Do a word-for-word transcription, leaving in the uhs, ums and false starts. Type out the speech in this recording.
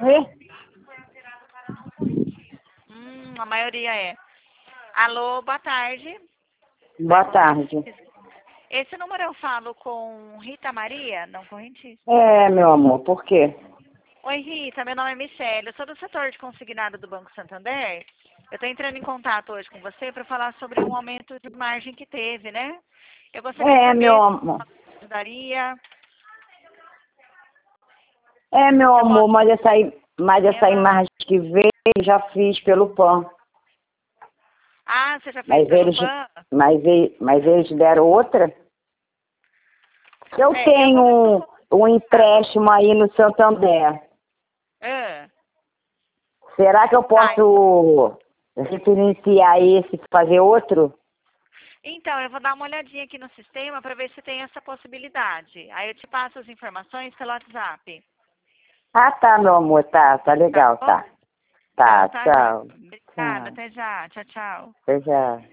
E? Hum, a maioria é. Alô, boa tarde. Boa tarde. Esse número eu falo com Rita Maria, não com rentista. É, meu amor, por quê? Oi, Rita, meu nome é Michelle, eu sou do setor de consignado do Banco Santander. Eu estou entrando em contato hoje com você para falar sobre um aumento de margem que teve, né? Eu gostaria de É, saber meu se amor. você ajudaria. É, meu Eu amor, posso... mas essa, i- mas essa imagem que veio eu já fiz pelo P A N. Ah, você já fez Mas pelo eles, P A N? mas, e- mas eles deram outra? Eu É, eu vou ver se eu tenho consigo. um empréstimo aí no Santander. Ah, Será que eu tá. posso referenciar esse e fazer outro? Então, eu vou dar uma olhadinha aqui no sistema para ver se tem essa possibilidade. Aí eu te passo as informações pelo WhatsApp. Ah, tá, meu amor, tá, tá Tá legal, bom? tá. Então, Tá, tá, Rita. tchau. Obrigada. Tchau. Até já. Tchau, tchau. Até já.